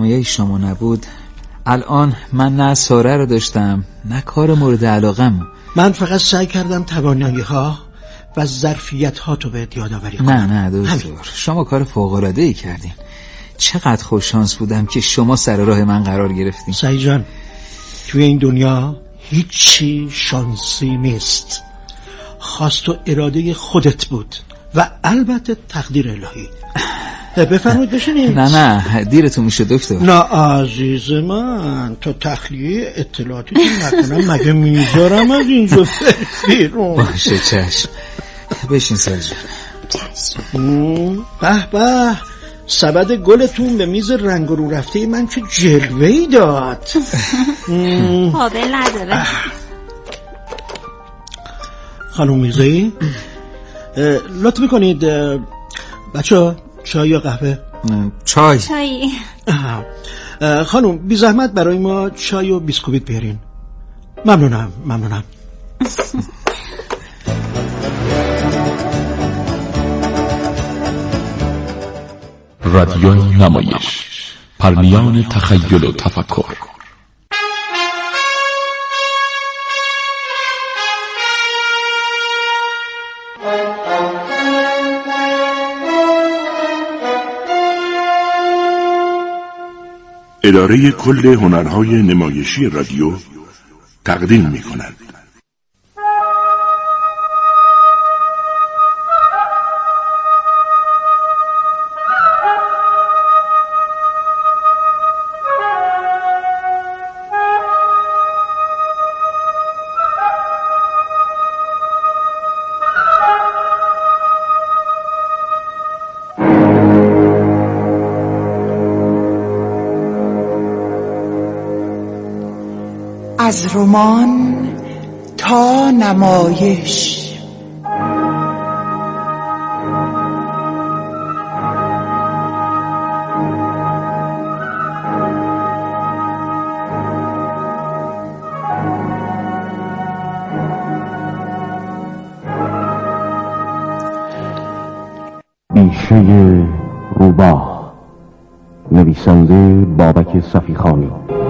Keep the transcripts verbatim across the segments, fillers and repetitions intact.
مایه شما نبود الان من نه ساره رو داشتم نه کار مورد علاقم. من فقط سعی کردم توانایی ها و ظرفیت ها تو بهت یادآوری کنم. نه نه دکتر، شما کار فوق‌العاده‌ای کردین. چقدر خوش شانس بودم که شما سر راه من قرار گرفتین. سعید جان، توی این دنیا هیچی شانسی نیست. خواست و اراده خودت بود و البته تقدیر الهی. بفرمایید بشینید. نه نه دیرتون میشه دکتر. نه عزیز من، تا تخلیه اطلاعاتی نکنم مگه میذارم از اینجا بیرون؟ باشه چشم. بشین سرجان. چشم. به به، سبد گلتون به میز رنگ رو رفته من چه جلوه‌ای داد. قابل نداره. خانم میرزایی لطف میکنید بچه چای یا قهوه؟ چای. چای. خانم بی زحمت برای ما چای و بیسکویت بیارین. ممنونم ممنونم. رادیوی نمایش، پرمیان تخیل و تفکر. اداره کل هنرهای نمایشی رادیو تقدیم می کند. از رمان تا نمایش. بیشه روباه، نویسنده بابک صفیخانی.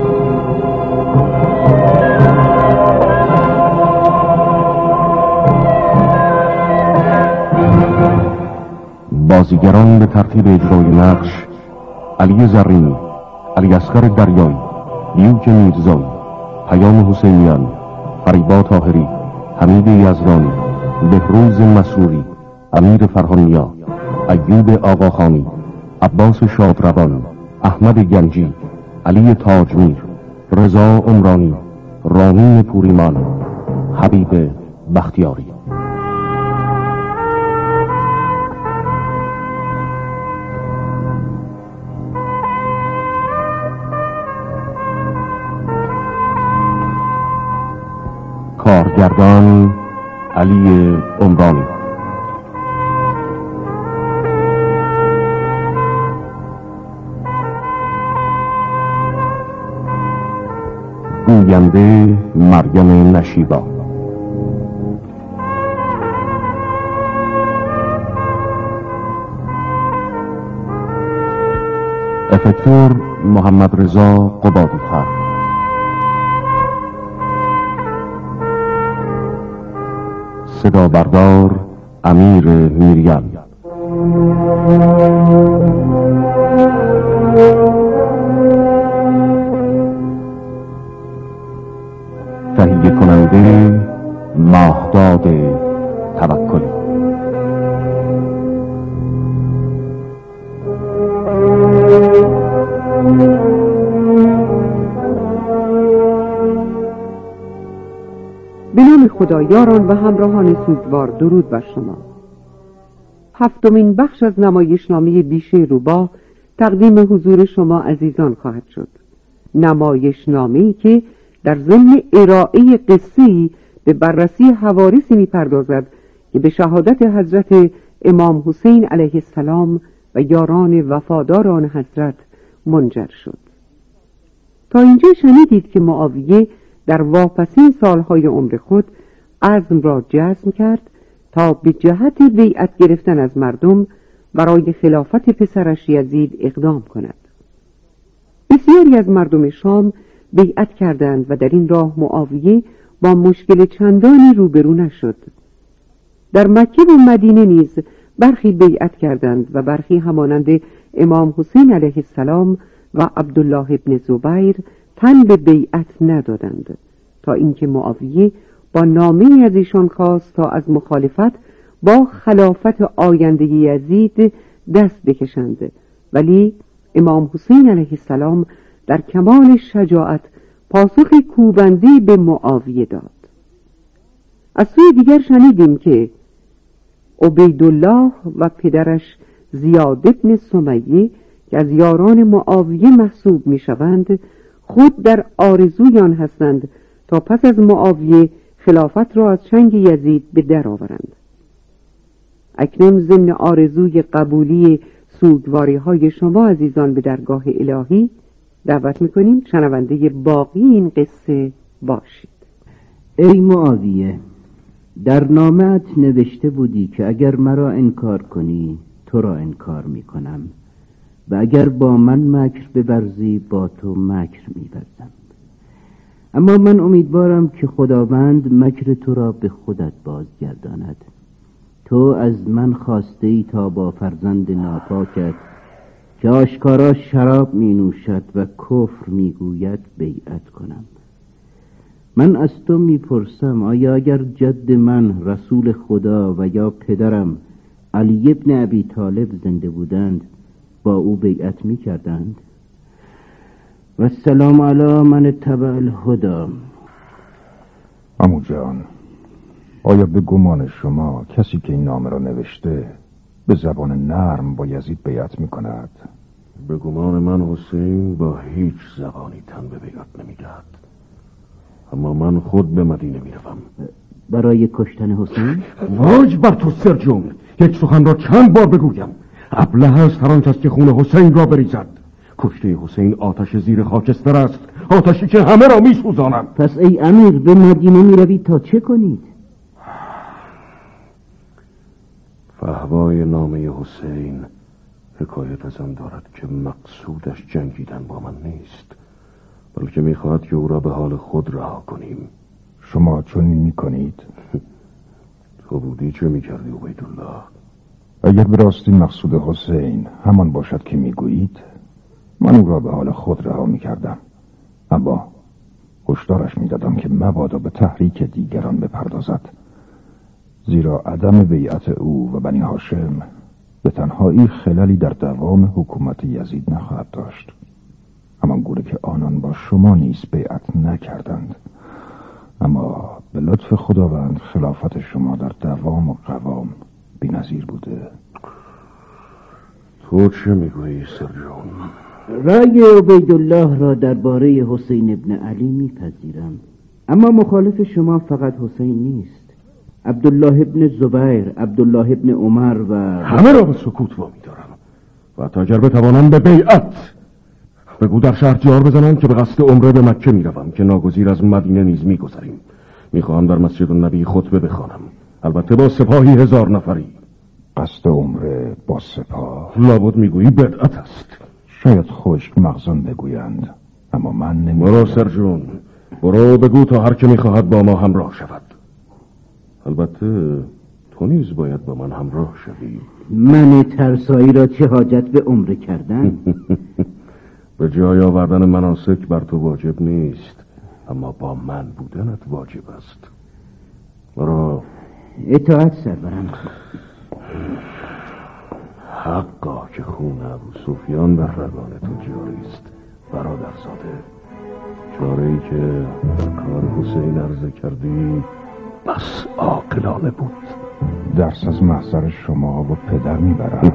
بازیگران به ترتیب اجرای نقش: علی زرینی، علی اصغر دریایی، دیوک میرزایی، پیام حسینیان، فریبا طاهری، حمید یزدانی، بهروز مسروری، امیر فرهانیا، ایوب آقاخانی، عباس شادروان، احمد گنجی، علی تاجمیر، رضا عمرانی، رامین پوریمان، حبیب بختیاری. کارگردان علی عمرانی. گوینده مریم نشیبا. افکتور محمد رضا قبادی خان. صدا بردار امیر میریان. تهیه کننده ماهداد توکلی. به نام خدایاران و همراهان سوگوار، درود بر شما. هفتمین بخش از نمایشنامه بیشه روباه تقدیم حضور شما عزیزان خواهد شد. نمایشنامه‌ای که در ضمن ارائه قصه‌ای به بررسی حوادثی می‌پردازد که به شهادت حضرت امام حسین علیه السلام و یاران وفادار آن حضرت منجر شد. تا اینجا شنیدید که معاویه در واپسین سالهای عمر خود عزم را جزم کرد تا به جهت بیعت گرفتن از مردم برای خلافت پسرش یزید اقدام کند. بسیاری از مردم شام بیعت کردند و در این راه معاویه با مشکل چندانی روبرو نشد. در مکه و مدینه نیز برخی بیعت کردند و برخی همانند امام حسین علیه السلام و عبدالله ابن زبیر تن به بیعت ندادند، تا اینکه معاویه با نامه‌ای از ایشان خواست تا از مخالفت با خلافت آینده یزید دست بکشند، ولی امام حسین علیه السلام در کمال شجاعت پاسخ کوبندی به معاویه داد. از سوی دیگر شنیدیم که عبیدالله و پدرش زیاد ابن سمیه که از یاران معاویه محسوب می شوند خود در آرزوی آن هستند تا پس از معاویه خلافت را از چنگ یزید به در آورند. اکنون ضمن آرزوی قبولی سوگواری های شما عزیزان به درگاه الهی دعوت میکنیم شنونده باقی این قصه باشید. ای معاویه، در نامه‌ات نوشته بودی که اگر مرا انکار کنی تو را انکار میکنم و اگر با من مکر ببرزی با تو مکر می‌ورزم. اما من امیدوارم که خداوند مکر تو را به خودت بازگرداند. تو از من خواسته ای تا با فرزند ناپاکت که آشکارا شراب می نوشد و کفر می گوید بیعت کنم. من از تو می پرسم آیا اگر جد من رسول خدا و یا پدرم علی ابن ابی طالب زنده بودند با او بیعت می کردند؟ و السلام علی من اتبع الهدی. عمو جان، آیا به گمان شما کسی که این نامه را نوشته به زبان نرم با یزید بیعت می کند؟ به گمان من حسین با هیچ زبانی تن به بیعت نمی دهد. اما من خود به مدینه می روم. برای کشتن حسین؟ واج بر تو سرجون، یک سخن را چند بار بگویم. ابله است هر آنکس که خون حسین را بریزد. کشته حسین آتش زیر خاکستر است، آتشی که همه را می سوزاند. پس ای امیر به مدینه می روید تا چه کنید؟ فهوای نامه حسین حکایت از آن دارد که مقصودش جنگیدن با من نیست، بلکه میخواهد که او را به حال خود رها کنیم. شما چنین میکنید؟ تو بودی چه میکردی عبیدالله؟ اگر به راستی مقصود حسین همان باشد که میگویید، من او را به حال خود رها میکردم، اما هشدارش میدادم که مبادا به تحریک دیگران بپردازد، زیرا عدم بیعت او و بنی هاشم به تنهایی خللی در دوام حکومت یزید نخواهد داشت، همان گونه که آنان با شما نیز بیعت نکردند، اما به لطف خداوند خلافت شما در دوام و قوام بی‌نظیر بوده. تو چه میگویی سرجون؟ رأی عبیدالله را درباره حسین ابن علی میپذیرم، اما مخالف شما فقط حسین نیست. عبدالله ابن زبیر، عبدالله ابن عمر و همه را به سکوت وامی دارم و تا اگر بتوانم به بیعت. بگو در شهر جار بزنم که به قصد عمره به مکه میروم که ناگزیر از مدینه نیز میگذریم. میخواهم در مسجد النبی خطبه بخوانم، البته با سپاهی هزار نفری. قصد عمره با سپاه؟ لابد میگویی بدعت است. شاید خشک مغزان بگویند، اما من نمیگویم. برو سرجون، برو بگو تا هر که میخواهد با ما همراه شود. البته تو نیز باید با من همراه شوی. من ترسایی را چه حاجت به عمره کردن؟ به جای آوردن مناسک بر تو واجب نیست، اما با من بودنت واجب است. برو. اطاعت سرورم. حقا که خون ابو سفیان بر رگان تو جاری است برادرزاده. چاره‌ای که در کار حسین عرضه کردی بس عاقلانه بود. درس از محضر شما و پدر میبرم.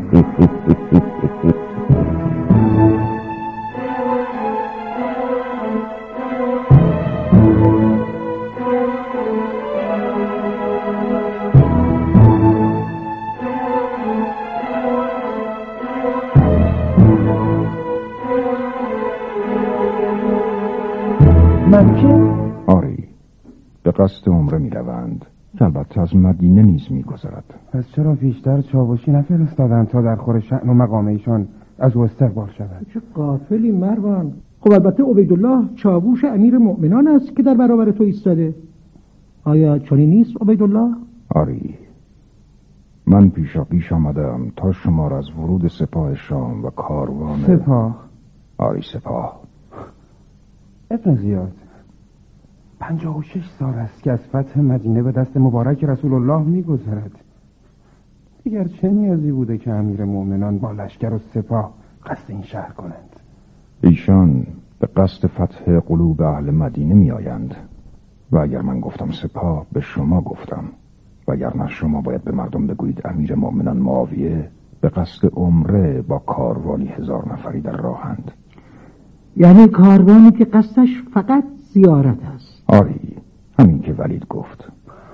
مکه؟ آری، به قصد عمره می روند که البته از مدینه نیز می گذرد. پس چرا پیشتر چاوشی نفرستادن تا در خور شأن و مقام ایشان از او استقبال شود؟ چه غافلی مروان، خب البته عبیدالله چاووش امیر مؤمنان است که در برابر تو ایستاده. آیا چنین نیست عبیدالله؟ آری، من پیشا پیش آمدم تا شما را از ورود سپاه شام و کاروان سپاه؟ آری سپاه. ابن زیاد، پنجاه و شش سال است که از فتح مدینه به دست مبارک رسول الله می‌گذرد. دیگر چه نیازی بوده که امیر مؤمنان با لشکر و سپاه قصد این شهر کنند؟ ایشان به قصد فتح قلوب اهل مدینه می آیند و اگر من گفتم سپاه به شما گفتم، و اگر نه شما باید به مردم بگویید امیر مؤمنان معاویه به قصد عمره با کاروانی هزار نفری در راهند. یعنی کاروانی که قصدش فقط زیارت است؟ آری، همین که ولید گفت.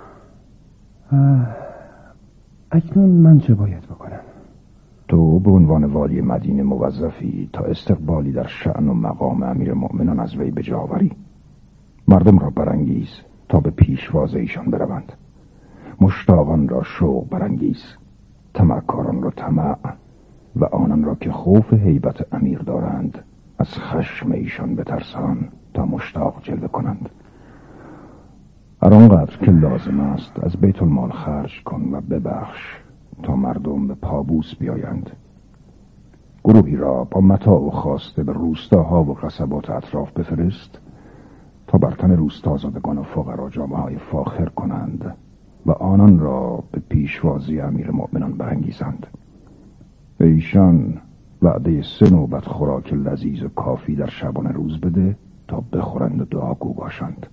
اکنون من چه باید بکنم؟ تو به عنوان والی مدینه موظفی تا استقبالی در شأن و مقام امیر مؤمنان از وی به جا آوری. مردم را برانگیز تا به پیشواز ایشان بروند، مشتاقان را شوق برانگیز، طمعکاران را طمع و آنان را که خوف هیبت امیر دارند از خشم ایشان بترسان تا مشتاق جلوه کنند. هر آنقدر که لازم است از بیت المال خرج کن و ببخش تا مردم به پابوس بیایند. گروهی را با متاع و خواسته به روستاها و قصبات اطراف بفرست تا بر تن روستازادگان و فقرا جامه‌های فاخر کنند و آنان را به پیشوازی امیر مؤمنان برانگیزند. به ایشان وعده سه نوبت خوراک لذیذ و کافی در شبانه روز بده تا بخورند و دعاگو باشند.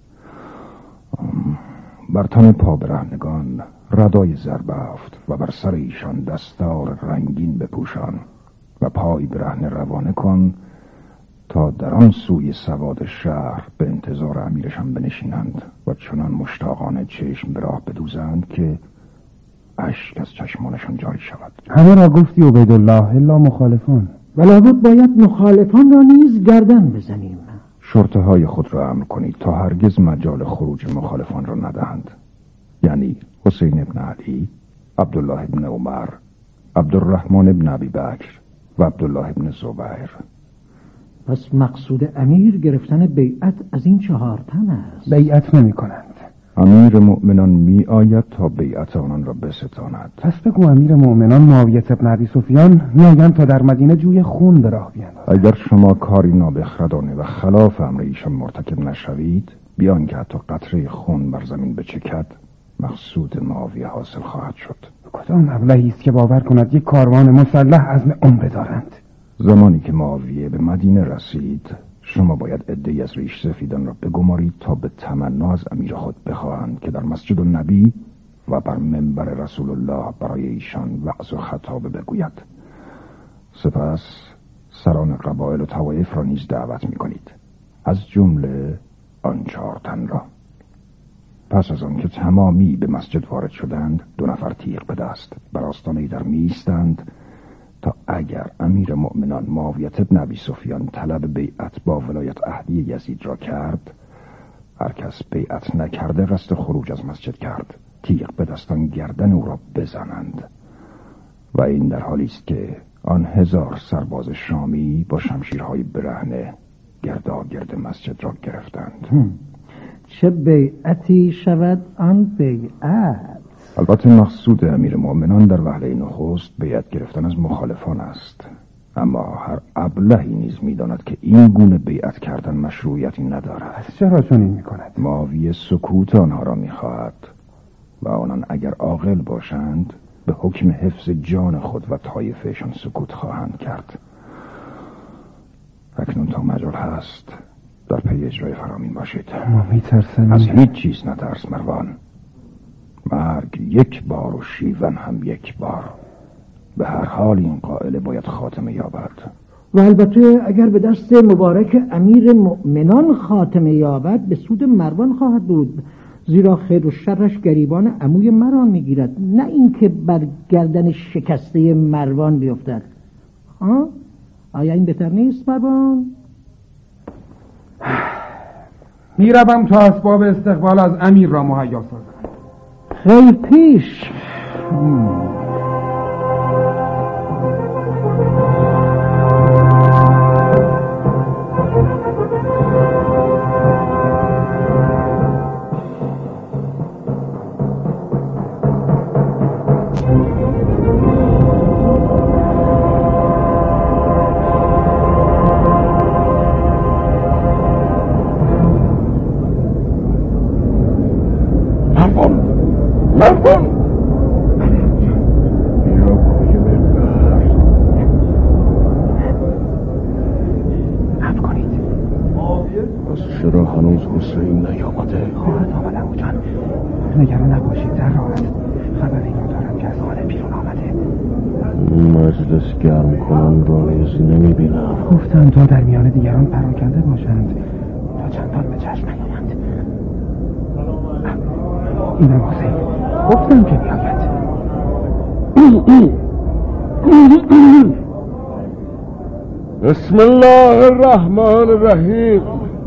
بر تن پا برهنگان ردای زربفت و بر سر ایشان دستار رنگین بپوشان و پای برهنه روانه کن تا در آن سوی سواد شهر به انتظار امیرشان بنشینند و چنان مشتاقانه چشم به راه بدوزند که اشک از چشمانشان جاری شود. همه را گفتی عبیدالله الا مخالفان. ولابد باید مخالفان را نیز گردن بزنیم. شرطه های خود را امر کنید تا هرگز مجال خروج مخالفان را ندهند، یعنی حسین ابن علی، عبدالله ابن عمر، عبدالرحمن ابن ابی بکر و عبدالله ابن زبیر. پس مقصود امیر گرفتن بیعت از این چهار تن است. بیعت نمی کنند. امیر مؤمنان می آید تا بیعت آنان را بستاند. پس بگو امیر مؤمنان معاویه ابن ابی سفیان می آیند تا در مدینه جوی خون به راه بیاندازند. اگر شما کاری نابخردانه و خلاف امر ایشان مرتکب نشوید، بیان که حتی قطره خون بر زمین بچکد، مقصود معاویه حاصل خواهد شد. کدام ابلهی است که باور کند یک کاروان مسلح عزم عمره دارند؟ زمانی که معاویه به مدینه رسید، شما باید عده‌ای از ریش سفیدان را بگمارید تا به تمنا از امیر خود بخواهند که در مسجد النبی و بر منبر رسول الله برای ایشان وعظ و خطابه بگوید. سپس سران قبایل و طوایف را نیز دعوت می‌کنید، از جمله آن چهار تن را. پس از آن که تمامی به مسجد وارد شدند، دو نفر تیغ به دست بر آستانه در می‌ایستند تا اگر امیر مؤمنان معاویه ابن ابی سفیان طلب بیعت با ولایت عهدی یزید را کرد، هر کس بیعت نکرده قصد خروج از مسجد کرد، تیغ به دستان گردن او را بزنند. و این در حالی است که آن هزار سرباز شامی با شمشیرهای برهنه گرداگرد مسجد را گرفتند. چه بیعتی شود آن بیعت؟ البته مقصود امیر مؤمنان در وهله نخست بیعت گرفتن از مخالفان است، اما هر ابلهی نیز می‌داند که این گونه بیعت کردن مشروعیتی ندارد. پس چرا چنین می‌کند؟ معاویه سکوت آنها را می‌خواهد و آنان اگر عاقل باشند به حکم حفظ جان خود و طایفهشان سکوت خواهند کرد. اکنون تا مجال هست در پی اجرای فرامین باشید. ما می‌ترسیم. از هیچ چیز نترس مروان. مرگ یک بار و شیون هم یک بار. به هر حال این قائله باید خاتمه یابد. و البته اگر به دست مبارک امیر مؤمنان خاتمه یابد به سود مروان خواهد بود، زیرا خیر و شرش گریبان عموی مرا میگیرد، نه اینکه بر گردن شکسته مروان بیفتد. ها؟ آیا این بهتر نیست مروان؟ میروم تا اسباب استقبال از امیر را مهیا سازم. خیلی پیش. پس چرا هنوز حسین نیامده؟ خواهد آمد عمو جان، نگران نباشید، در راحت خبر اینو دارم که از خانه بیرون آمده. مجلس گرم کنن را نیز نمیبینم. گفتم تا در میان دیگران پراکنده باشند تا چندان به چشم نیایند. اینم حسین، گفتم که میآید. بسم الله الرحمن الرحیم.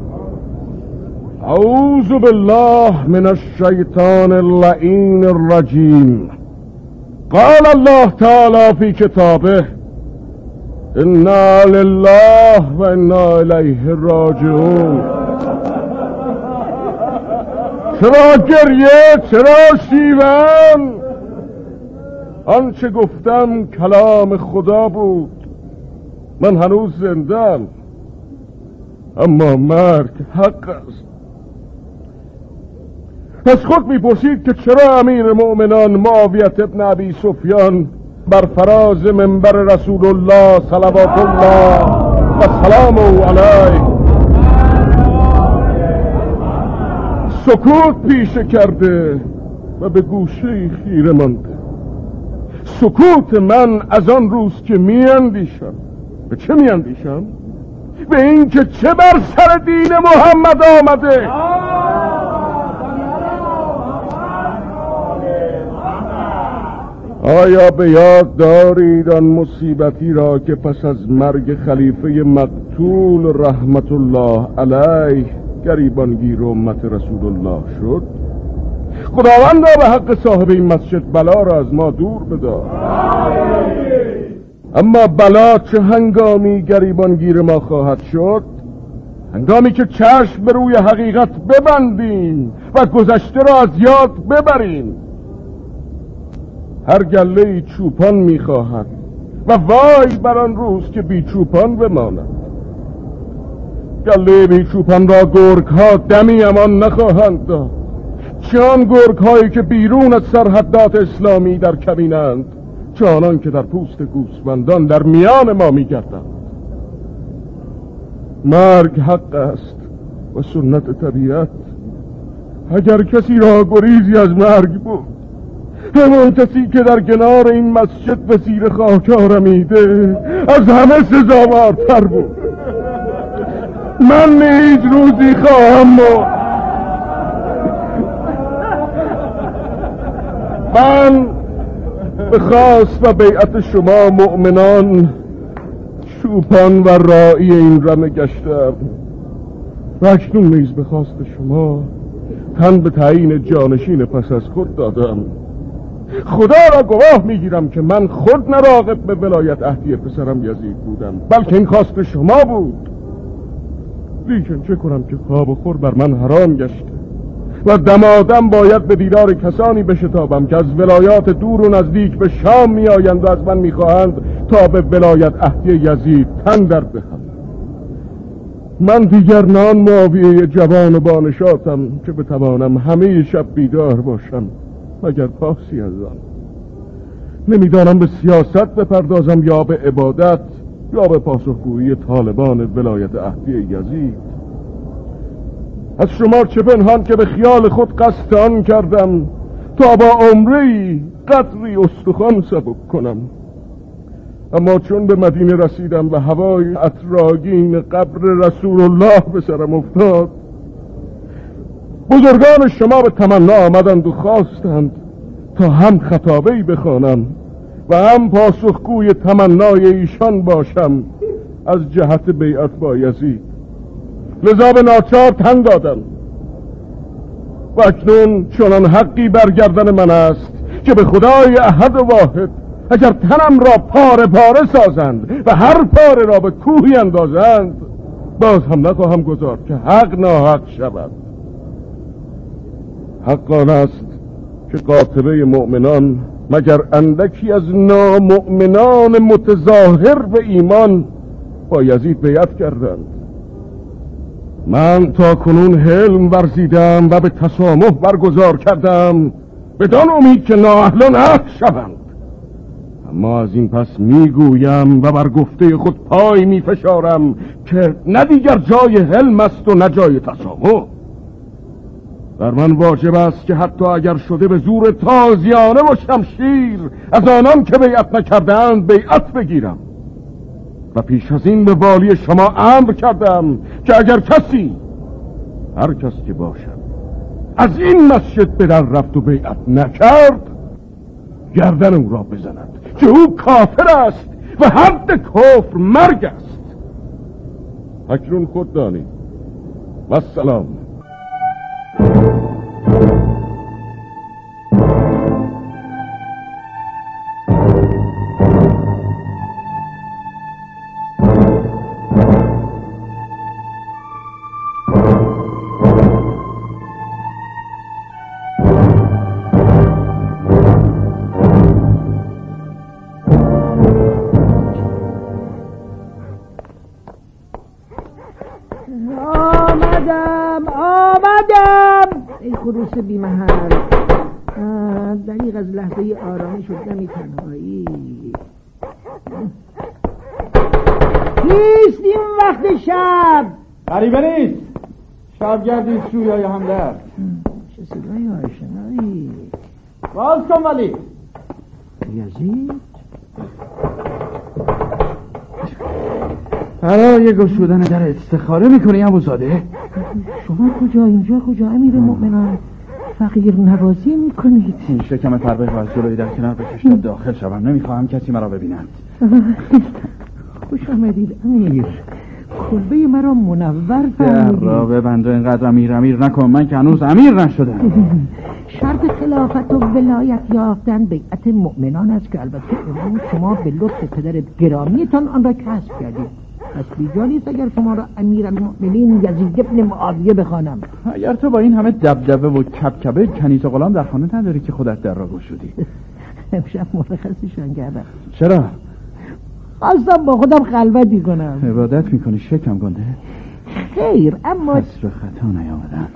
اعوذ بالله من الشیطان اللعین الرجیم. قال الله تعالی فی کتابه انا لله و انا الیه راجعون. چرا گریه؟ چرا شیون؟ آنچه گفتم کلام خدا بود. من هنوز زندم، اما مرگ حق است. پس خود میپرسید که چرا امیر مؤمنان معاویه ابن ابی سفیان بر فراز منبر رسول الله صلوات الله و سلامه علیه سکوت پیشه کرده و به گوشه خیره مانده. سکوت من از آن روز که میاندیشم. به چه میاندیشم؟ به این که چه بر سر دین محمد آمده. آیا به یاد دارید آن مصیبتی را که پس از مرگ خلیفه مقتول رحمت الله علیه گریبانگیر امت رسول الله شد؟ خداوند به حق صاحب این مسجد بلا را از ما دور بدار. اما بلا چه هنگامی گریبانگیر ما خواهد شد؟ هنگامی که چشم به روی حقیقت ببندیم و گذشته را از یاد ببریم. هر گله چوپان میخواهد و وای بر آن روز که بی چوپان بماند. گله بی چوپان را گرگ ها دمی امان نخواهند داد، چون گرگ هایی که بیرون از سرحدات اسلامی در کمینند، چانان که در پوست گوسفندان در میان ما میگردند. مرگ حق است و سنت طبیعت. اگر کسی را گریزی از مرگ بود، همان کسی که در کنار این مسجد به زیر خاک آرمیده از همه سزاوارتر بود. من نیز روزی خواهم مرد. من به خواست و بیعت شما مؤمنان چوپان و راعی این رمه گشتم و اکنون نیز به خواست شما تن به تعیین جانشین پس از خود دادم. خدا را گواه میگیرم که من خود نراغب به ولایت عهدی پسرم یزید بودم، بلکه این خواست شما بود. لیکن چه کنم که خواب و خور بر من حرام گشته و دمادم باید به دیدار کسانی بشتابم که از ولایات دور و نزدیک به شام می آیند و از من می خواهند تا به ولایت عهدی یزید تن در دهم. من دیگر نان معاویه جوان و بانشاتم که بتوانم همه شب بیدار باشم مگر پاسی از آن. نمیدانم به سیاست بپردازم یا به عبادت یا به پاسخگویی طالبان ولایت عهدی یزید. از شما چه پنهان که به خیال خود قصد آن کردم تا با عمره‌ای قدری استخوان سبک کنم، اما چون به مدینه رسیدم و هوای عطرآگین قبر رسول الله به سرم افتاد، بزرگان شما به تمنا آمدند و خواستند تا هم خطابه‌ای بخوانم و هم پاسخگوی تمنای ایشان باشم از جهت بیعت با یزید. لذا به ناچار تن دادم و اکنون چنان حقی برگردن من است که به خدای احد و واحد اگر تنم را پاره پاره سازند و هر پاره را به کوهی اندازند، باز هم نخواهم گذارد که حق ناحق شود. حق آن است که قاطبه مؤمنان مگر اندکی از نامؤمنان متظاهر به ایمان با یزید بیعت کردند. من تا کنون حلم ورزیدم و به تسامح برگزار کردم بدان امید که نااهلان حق شوند، اما از این پس میگویم و بر گفته خود پای میفشارم که نه دیگر جای حلم است و نه جای تسامح. بر من واجب است که حتی اگر شده به زور تازیانه و شمشیر از آنان که بیعت نکردند بیعت بگیرم. و پیش از این به والی شما امر کردم که اگر کسی، هر کس که باشد، از این مسجد به در رفت و بیعت نکرد گردن او را بزند که او کافر است و حد کفر مرگ است. اکنون خود دانید. و السلام. خروس بی محل دریغ از لحظه آرامش و دمی تنهایی. نیست این وقت شب. غریبه نیست. شب گردید شویای همدرد. چه صدای آشنایی. باز کن ولی یزید. برای گشودن در استخاره میکنی ابوزاده؟ شما کجا؟ اینجا کجا امیر مؤمنان؟ فقیر نوازی میکنید. این شکم فربه رو از جلوی در کنار بکش تا داخل شوم. نمیخواهم کسی مرا ببیند. خوش آمدید امیر. کلبه مرا منور فرمودید. در را ببند و اینقدر امیر امیر نکن. من که هنوز امیر نشدم. شرط خلافت و ولایت یافتن بیعت مؤمنان است که البته امروز شما به لطف پدر گرامیتان آن را کسب کردید. پس بیجا نیست اگر شما را امیر المؤمنین یزید ابن معاویه بخوانم. اگر تو با این همه دبدبه و کبکبه کنیز و غلام در خانه نداری که خودت در را گشودی. امشب مرخصیشان کردم. چرا؟ خواستم با خودم خلوتی کنم. عبادت میکنی شکم گنده؟ خیر اما اصر خطا نیامدم.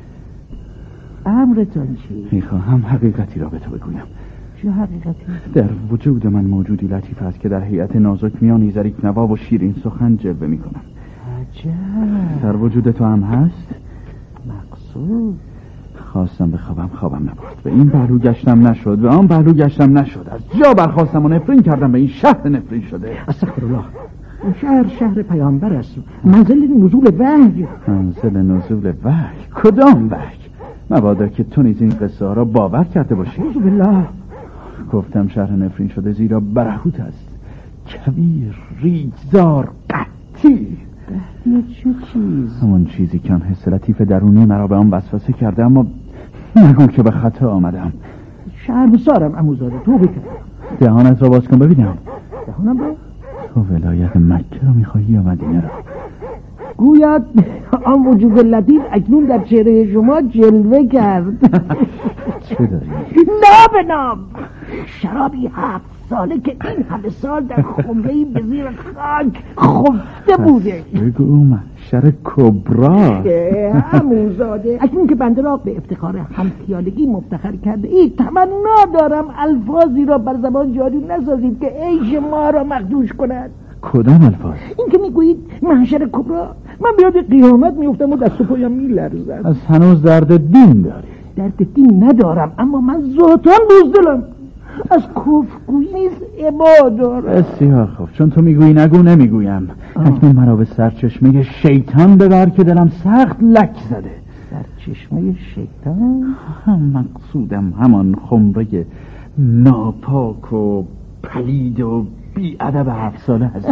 امرتان چی؟ میخواهم حقیقتی را به تو بگویم. چه حقیقتی؟ در وجود من موجودی لطیف است که در هیئت نازک میانی زریک نوا و شیرین سخن جلوه میکنم. عجب. در وجود تو هم هست؟ مقصود خواستم بخوابم خوابم نبرد. به این پهلو گشتم نشد، به آن پهلو گشتم نشد. از جا برخواستم و نفرین کردم، به این شهر نفرین شده. استغفرالله. این شهر شهر پیامبر است. منزل نزول وحی. منزل نزول وحی؟ کدام وحی؟ مبادا که تو نیز این قصه ها را باور کرده باشی. اعوذ بالله. گفتم شهر نفرین شده زیرا برهوت است، کبیر، ریگزار، قحطی. قحطی چه چیز؟ همون چیزی که آن حس لطیف درونی مرا به آن وسوسه کرده، اما نگو که به خطا آمدم. شرمسارم عموزاده، تو بکن. دهانت را باز کن ببینم. دهانم را؟ تو ولایت مکه را میخواهی یا مدینه را؟ گوید آن وجود لطیف اکنون در چهره شما جلوه کرد. چه داری؟ نام نام شرابی هفت ساله که این همه سال در خمره‌ای به زیر خاک خفته بوده. بگو محشر کبرا. عموزاده اکنون که بنده را به افتخار همخیالگی مفتخر کرده ای، تمنا دارم الفاظی را بر زبان جاری نسازید که عیش ما را مخدوش کند. کدام الفاظ؟ این که میگویید محشر کبرا، من بیاد قیامت میفتم و دست و پایم میلرزد. از هنوز درد دین داری؟ درد دین ندارم، اما من ذاتاً بزدلم. از کفرگویی نیز عبا دارم. بسیار خوب، چون تو میگویی نگو نمیگویم. اکنون مرا به سرچشمه شیطان ببر که دلم سخت لک زده. سرچشمه شیطان؟ هم مقصودم همان خمره ناپاک و پلید و بی ادب هفت ساله هست.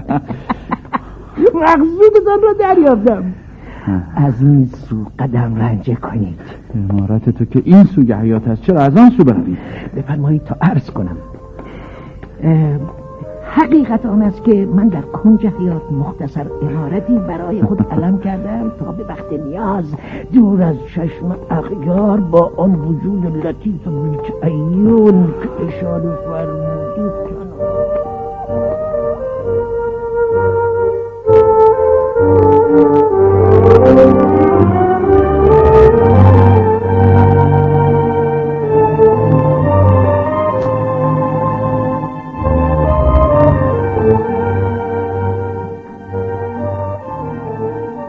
مقصودتان را دریافتم. از این سو قدم رنجه کنید. امارت تو که این سوی حیات است، چرا از آن سو بروید؟ بفرمایید تا عرض کنم. حقیقت آن است که من در کنج حیات مختصر امارتی برای خود علم کردم تا به وقت نیاز دور از چشم اغیار با آن وجود لطیف و بی‌تعیین که اشاره فرمودید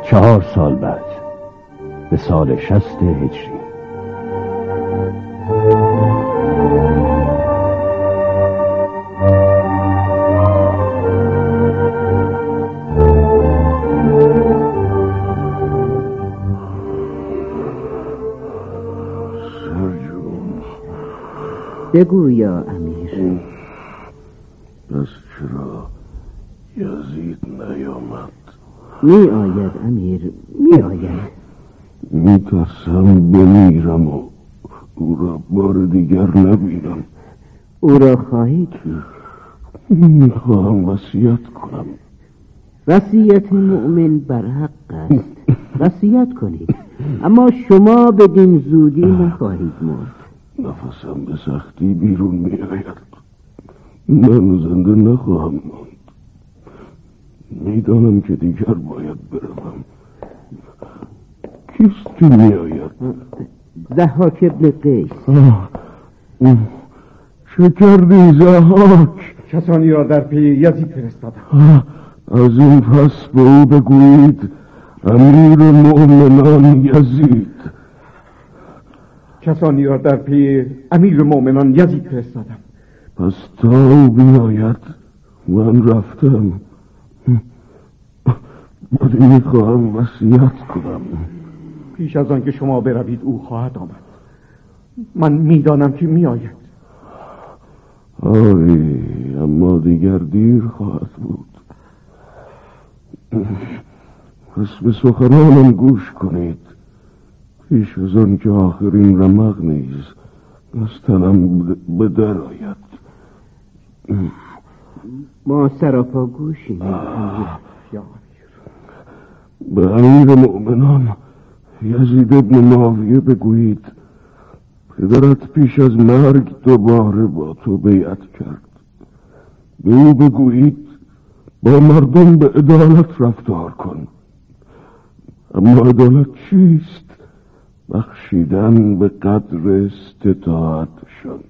چهار سال بعد به سال شصت هجری. بگو یا امیر. پس چرا یزید نیامد؟ می آید امیر، می آید. می ترسم بمیرم و او را بار دیگر نبینم. او را خواهی کی؟ می خواهم وصیت کنم. وصیت مؤمن بر حق است. وصیت کنید، اما شما بدین زودی نخواهید مرد. نفسم به سختی بیرون می آید. من زنده نخواهم ماند. میدانم که دیگر باید بروم. کیست که می آید؟ ضحاک ابن قیس. چه کردی ضحاک؟ کسانی را در پی یزید فرستادم. از این پس به او بگویید امیر مؤمنان یزید. کسانی را در پی امیر مؤمنان یزید فرستادم. پس تا او بیاید من رفتم. ولی میخواهم وصیت کنم. پیش از آن که شما بروید او خواهد آمد. من میدانم که میآید. آری، اما دیگر دیر خواهد بود. پس به سخنانم گوش کنید. پیش از آن که آخرین رمق نیز از تنم به در آید. ما سراپا گوشیم. به امیر مؤمنان یزید ابن معاویه بگویید پدرت پیش از مرگ دوباره با تو بیعت کرد. به او بگویید با مردم به عدالت رفتار کن. اما عدالت چیست؟ بخشیدن به قدر استطاعتشان.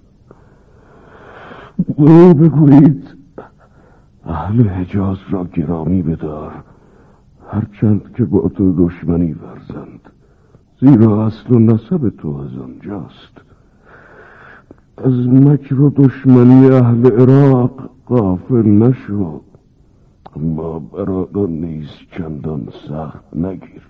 به او بگویید اهل حجاز را گرامی بدار، هرچند که با تو دشمنی ورزند، زیرا اصل و نسب تو از آنجاست. از مکر و دشمنی اهل عراق غافل نشو، اما برادر نیز چندان سخت نگیر.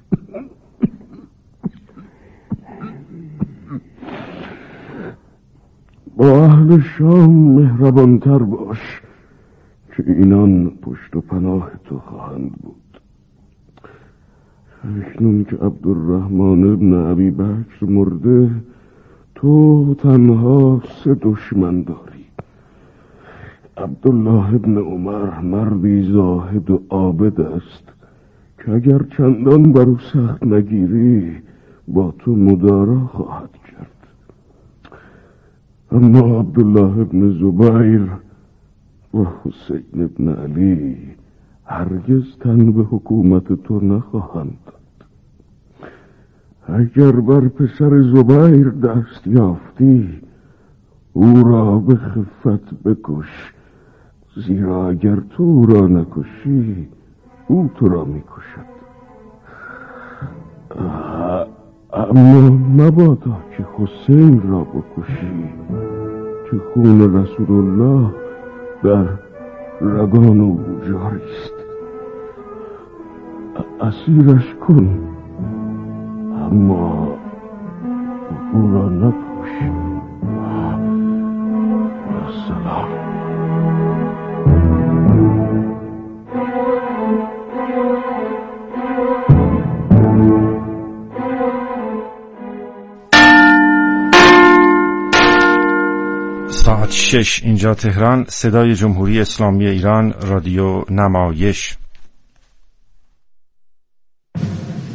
با اهل شام مهربانتر باش که اینان پشت و پناه تو خواهند بود. اکنون که عبدالرحمن ابن ابی بکر مرده، تو تنها سه دشمن داری. عبدالله ابن عمر مردی زاهد و عابد است که اگر چندان بر او سخت نگیری با تو مدارا خواهد کرد. اما عبدالله ابن زبیر و حسین ابن علی هرگز تن به حکومت تو نخواهند داد. اگر بر پسر زبیر دست یافتی او را به خفت بکش، زیرا اگر تو او را نکشی او تو را میکشد. اما مبادا که حسین را بکشی که خون رسول الله در رگان او جاری است. اسیرش کن، اما او را نکش. السلام. ساعت شش اینجا تهران، صدای جمهوری اسلامی ایران، رادیو نمایش.